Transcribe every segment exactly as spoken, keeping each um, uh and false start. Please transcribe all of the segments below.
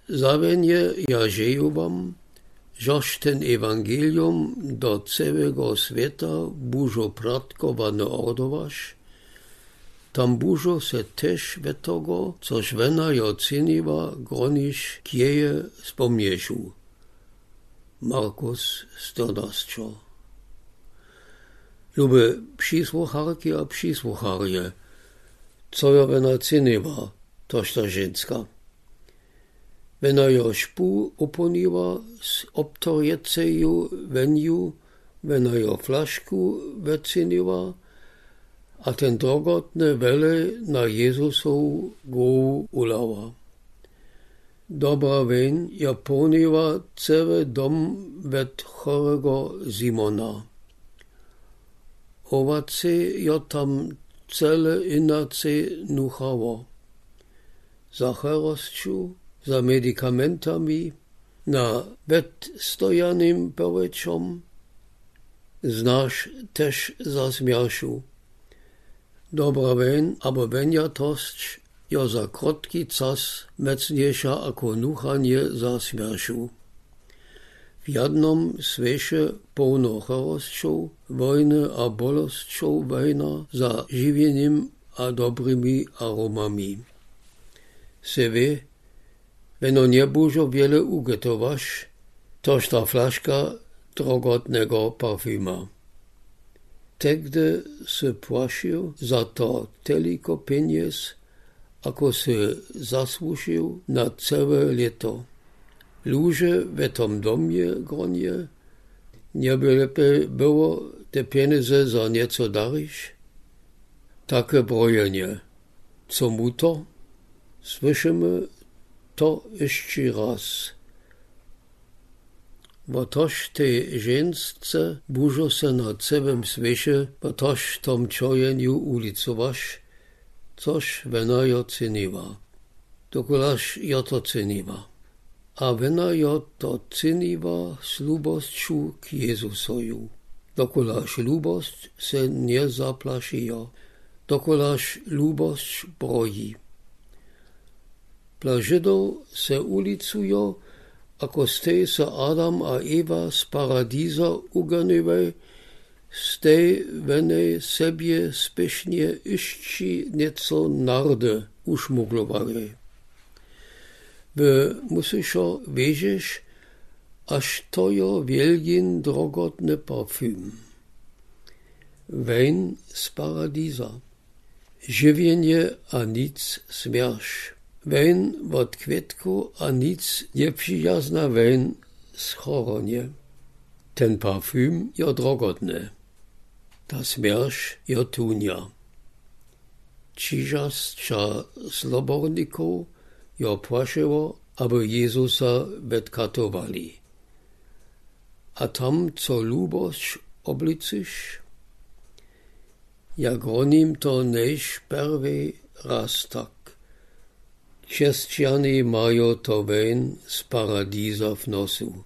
Zawenje ja žeju wam, žož ten evangelium do całego świata bužo pratkowane ordowaš, tam bužo se też we tego, což wena jo cyniwa, groniš kieje spomnieszu. Markus czternaście. Lube przysłucharki a przysłucharje, co jo wena cyniwa, toż ta żeńska. Wena jo szpu uponiła z obtorjeceju wenju, wena jo flaszku wecyniła, a ten drogotne wele na Jezusov głowu ulała. Dobra weň ja poniła cały dom wet chorego Simona. Owace ja tam cele inace nuchało. Za chorosću, za medikamentami, na wet stojanym peweczom, znasz też za zmiaszu. Dobra weň, abo wenjatost, jo za krotki czas mecniejsza ako nuchanie za śmierszu. W jednom sveše pełno chorosćov, wojny a bolosćov wejna za živením a dobrymi aromami. Se wie, weno nie bužo wiele ugetowaš, tož ta flaszka drogotnego parfuma. Tegde se płašił za to teliko peniez, ako se zasłużył na całe lito. Ludzie w tym domie gronie, nie by lepiej było te pieniądze za nieco darić? Takie brojenie. Co mu to? Słyszymy to jeszcze raz. Bo toż tej żeńsce bużo se na całym świecie, bo toż tom czojeniu ulicowasz, což wena jo cyniwa. Dokolaż jo to cyniwa. A wena jo to cyniwa z lubosću k Jezusoju. Dokolaż lubost se nie zaplaši jo. Dokolaż lubost broji. Dla Żydów se ulicujo, ako stej se Adam a Eva z paradiza uganiwej, stej wene sobie spiesznie iści nieco nardy uszmuglowali. Wy musiszo wiedzieć, aż to jo wielgin drogotny parfum. Wein z paradiza. Żywienie a nic śmierć. Wein od kwietku a nic nieprzyjazna wein schoronie. Ten parfum jo drogotny. Ta śmierć jo tunia. Čižasća sloborników jo płaszyło, aby Jezusa wetkatovali. A tam co lubość obliczysz? Jak ronim to než perwy raz tak. Chrześcijanie mają to wein z paradiza w nosu.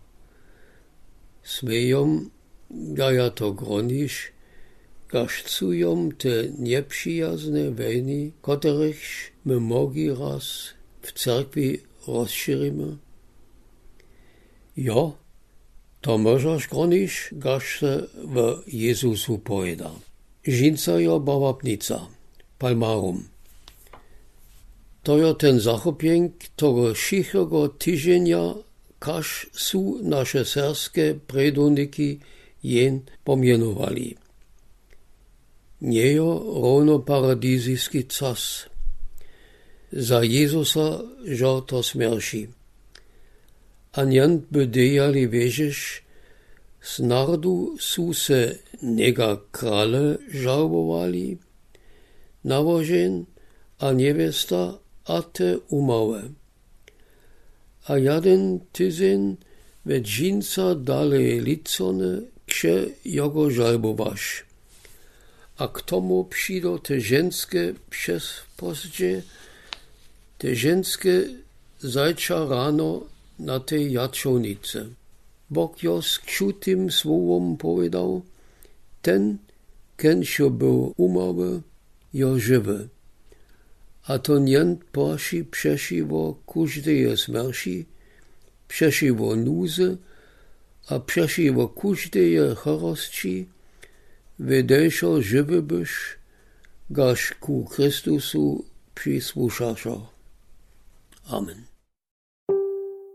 Smejom, gaja to gronisz, gaszcują te nieprzyjazne wejny, których my mogli raz w cerkwi rozszerzymy? Jo, to możesz gronisz, gaż se w Jezusu pojeda. Żinca jo bawapnica, palmarum. To jo ten zachopienk tego šichego tydzienia, każ su nasze serskie preduniki jen pomienowali. Nie jo równo paradizijski czas. Za Jezusa żo to śmierci. A niant by dejali wiedzieć, z nardu su se nega krale żałowali, nawożen a niewiesta a te umałe. A jeden tydzień we dżinca dalej licone ksze jogo żalbowasz. A k tomu przyjdą te żeńskie przez pozdzie, te żeńskie zajcza rano na tej jaczownicy. Bóg jo z kciutym słowom powiedział, ten, ken się był umały, jo żywy. a to njent paši přešivo kuždeje smrši, přešivo nuze a přešivo kuždeje chorostči, vedejšo žiwy byš, gaž ku Chrystusu přisłušašo. Amen.